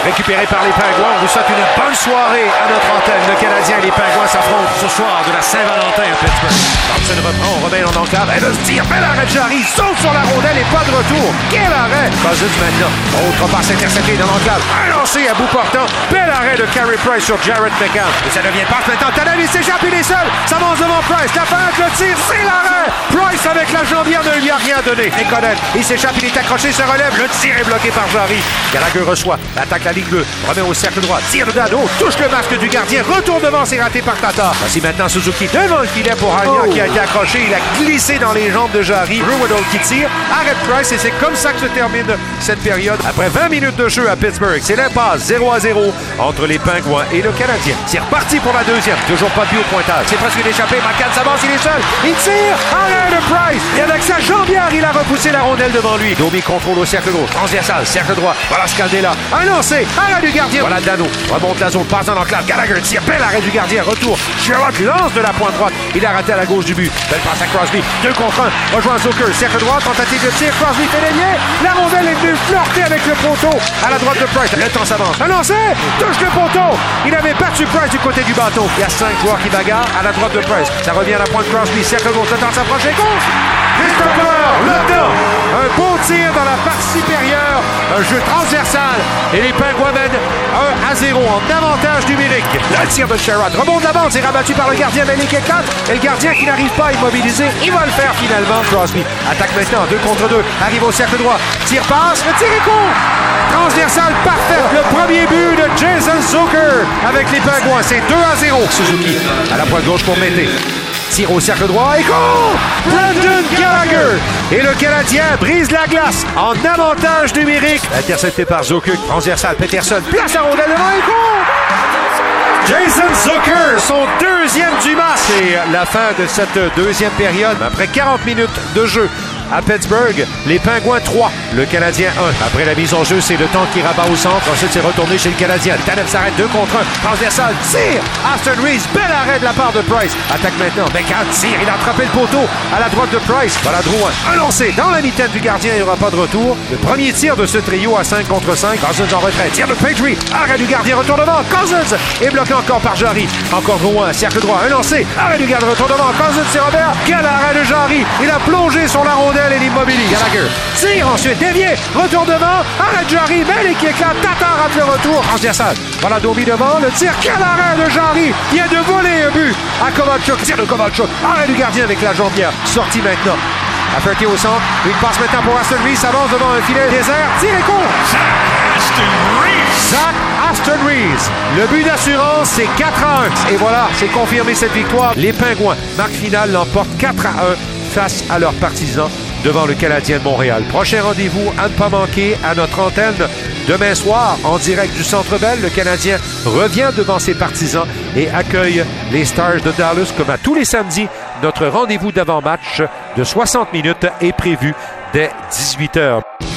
récupéré par les Pingouins. On vous souhaite une bonne soirée à notre antenne. Le Canadien et les Pingouins s'affrontent ce soir de la Saint-Valentin à Pittsburgh. Thompson reprend, on remet en enclave. Elle le tire, bel arrêt de Jarry, saute sur la rondelle et pas de retour. Quel arrêt! Cousins maintenant. Autre passe interceptée dans l'enclave. Un lancé à bout portant. Bel arrêt de Carey Price sur Jared McCann. Et ça devient passe maintenant. Tanev, il s'échappe, il est seul. Ça avance devant Price. La feinte, le tir, c'est l'arrêt. Price avec la jambière ne lui a rien donné. Et Connaît, il s'échappe, il est accroché, se relève. Le tir est bloqué par Jarry. Gallagher reçoit, attaque la ligne bleue, remet au cercle droit, tire de Dano, touche le masque du gardien, retourne devant, c'est raté par Tatar. Voici maintenant Suzuki devant le filet pour Hagnon qui a été accroché. Il a glissé dans les jambes de Jarry. Ruhwedel qui tire, arrête Price et c'est comme ça que se termine cette période. Après 20 minutes de jeu à Pittsburgh, c'est l'impasse 0-0 entre les Pingouins et le Canadien. C'est reparti pour la deuxième. Toujours pas de but au pointage. C'est presque échappé. McCann s'avance, il est seul. Il tire. Arrêt de Price. Et avec sa jambière, il a repoussé la rondelle devant lui. Domi contrôle au cercle gauche. Transversal, cercle droit. Voilà Scandella. Un lancé. Arrêt du gardien. Voilà Dano. Remonte la zone. Passe dans l'enclave. Gallagher tire. Bel arrêt du gardien. Retour. Sherrod lance de la pointe droite. Il a raté à la gauche du but. Belle passe à Crosby. 2 contre 1. Rejoint Zucker. Cercle droit. Tentative de tir. Crosby fait les liens. La rondelle est venue flirter avec le poteau. À la droite de Price. Le temps s'avance. Un lancé. Touche le poteau. Il avait battu Price du côté du bateau. Il y a 5 joueurs qui bagarrent à la droite de Price. Ça revient à la pointe Crosby. Cercle gauche. Le temps s'approche et gauche. Christopher, le temps. Un beau tir dans la partie supérieure. Un jeu transversal. Et les Pingouins mènent 1-0 en avantage numérique. Le tir de Sherrod. Rebond de la bande. C'est rabattu par le gardien Melik éclate. Et le gardien qui n'arrive pas à immobiliser. Il va le faire finalement. Crosby attaque maintenant. 2 contre 2. Arrive au cercle droit. Tire passe. Le tir est court. Transversal parfait. Le premier but de Jason Zucker avec les Pingouins. C'est 2-0. Suzuki à la pointe gauche pour Mété. Tire au cercle droit et court! Brendan Gallagher! Et le Canadien brise la glace en avantage numérique. Intercepté par Zucker. Transversal, Peterson place la rondelle devant et court! Jason Zucker, son deuxième du match. C'est la fin de cette deuxième période. Après 40 minutes de jeu à Pittsburgh, les Pingouins 3, le Canadien 1. Après la mise en jeu, c'est le temps qui rabat au centre. Ensuite, c'est retourné chez le Canadien. Tanev s'arrête 2 contre 1. Transversal, tire! Aston Reese, bel arrêt de la part de Price. Attaque maintenant. McCann tire. Il a attrapé le poteau à la droite de Price. Voilà Drouin. Un lancé dans la mitaine du gardien. Il n'y aura pas de retour. Le premier tir de ce trio à 5 contre 5. Cousins en retrait. Tire de Petrie. Arrêt du gardien. Retour devant. Cousins est bloqué encore par Jarry. Encore Drouin. Cercle droit. Un lancé. Arrêt du gardien. Retour devant. Cousins, c'est Robert. Quel arrêt de Jarry. Il a plongé sur la rondelle et l'immobilise. Gallagher tire ensuite, dévié, retour devant, arrête Jarry, Melik qui éclate, Tatar rate le retour, transversal. Voilà Domi devant, le tir, quel arrêt de Jarry, il vient de voler un but à Kovalchuk, tir de Kovalchuk, arrêt du gardien avec la jambière, sortie maintenant. Afferty au centre, une passe maintenant pour Aston Reese, avance devant un filet désert, tir et court. Zach Aston Reese. Le but d'assurance, c'est 4-1. Et voilà, c'est confirmé cette victoire. Les Pingouins, marque finale, l'emportent 4-1 face à leurs partisans devant le Canadien de Montréal. Prochain rendez-vous à ne pas manquer à notre antenne demain soir en direct du Centre Bell. Le Canadien revient devant ses partisans et accueille les Stars de Dallas comme à tous les samedis. Notre rendez-vous d'avant-match de 60 minutes est prévu dès 18h.